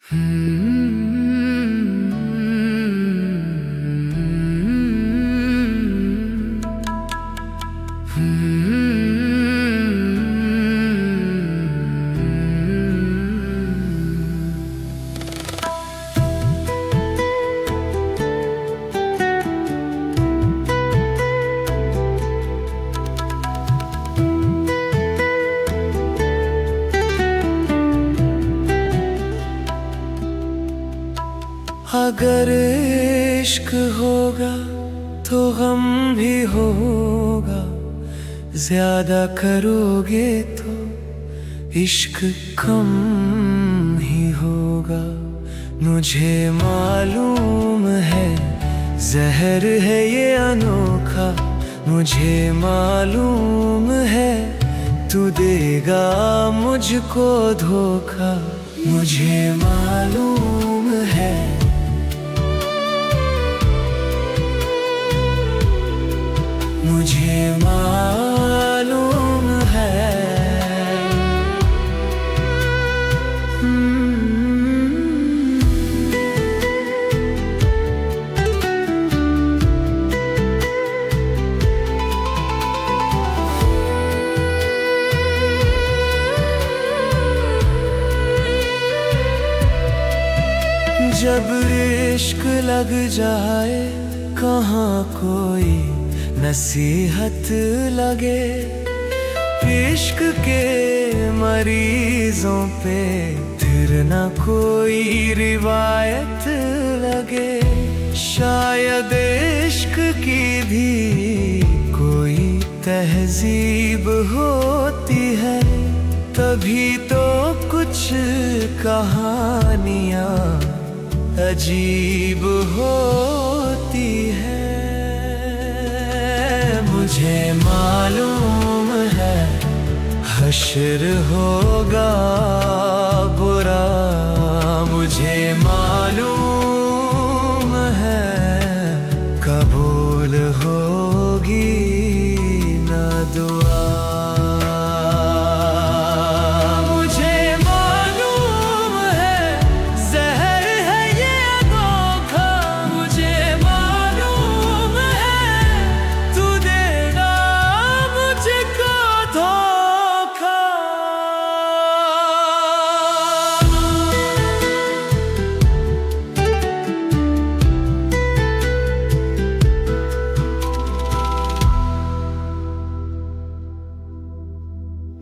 अगर इश्क होगा तो गम भी होगा, ज्यादा करोगे तो इश्क कम ही होगा। मुझे मालूम है जहर है ये अनोखा, मुझे मालूम है तू देगा मुझको धोखा। मुझे मालूम है, मुझे मालूम है। जब इश्क लग जाए कहाँ कोई नसीहत लगे, इश्क के मरीजों पे फिर न कोई रिवायत लगे। शायद इश्क की भी कोई तहजीब होती है, तभी तो कुछ कहानियाँ अजीब होती है। मुझे मालूम है हश्र होगा